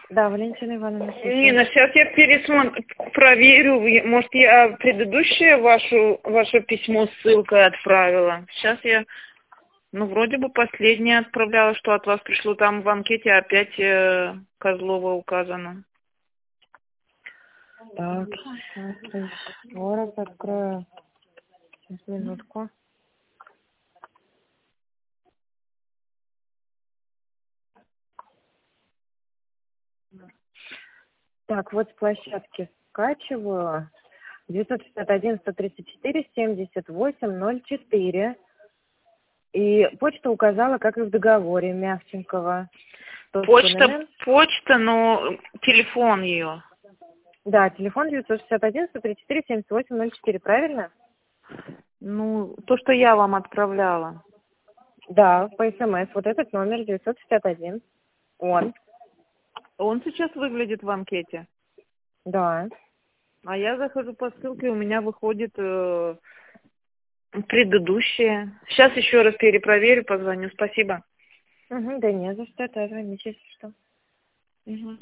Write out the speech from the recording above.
Да, Валентина Ивановна, слушаю. Нина, сейчас я проверю. Может, я предыдущее ваше письмо с ссылкой отправила. Сейчас я, вроде бы последнее отправляла, что от вас пришло. Там в анкете опять Козлова указано. Так, сейчас еще раз открою. Сейчас, минутку. Так, вот с площадки скачиваю. 961-134-78-04. И почту указала, как и в договоре, Мягченкова. Почта, но телефон ее. Да, телефон 961-134-78-04, правильно? То, что я вам отправляла. Да, по СМС. Вот этот номер 961. Он. Он сейчас выглядит в анкете. Да. А я захожу по ссылке, у меня выходит предыдущее. Сейчас еще раз перепроверю, позвоню. Спасибо. Угу, да не за что, это звоните, если что. Мгм.